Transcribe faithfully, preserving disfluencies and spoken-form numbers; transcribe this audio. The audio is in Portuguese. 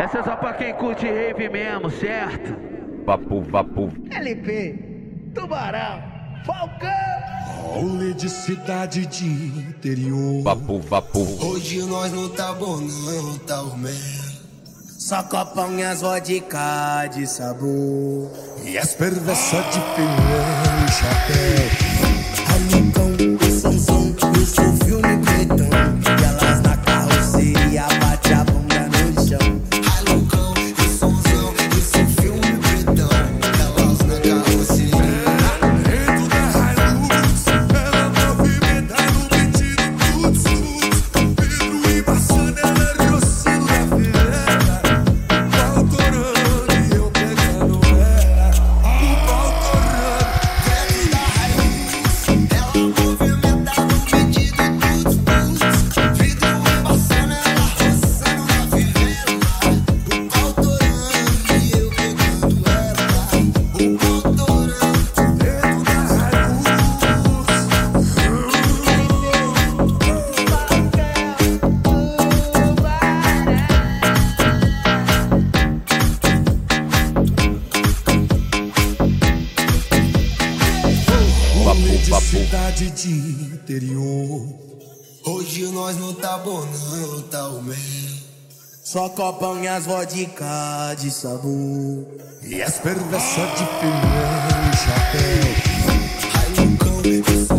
Essa é só pra quem curte rave mesmo, certo? Vapo, vapo. L P, Tubarão, Falcão. Rolê de cidade de interior. Vapo, vapo. Hoje nós não tá bom não, tá o mel. Só copão e as vodka de sabor. E as perversas de filé e chapéu. Alucão, Sansão, eu sou filme pretão. E elas na carroceria bate a bunda no chão. Alucão, eu sou Sansão, eu sou filme pretão. E elas na carroceria. Dentro da Hilux, ela movimenta no pedido tudo sujo. Pedro e Bassana, ela é grosseiro da fileira. O pau torando e eu pegando ela. O pau torando. Dentro da Hilux, ela movimenta no pedido tudo sujo. Pedro e Bassana, ela roçando na fivela. O pau torando e eu pegando ela. O pau torando. Dentro da Rolê de cidade de interior. Hoje nós não tá bom não, tá o mel. Só copão e as vodka de sabor. E as perversas de filé e chapéu. Ai, Lucão, eu sou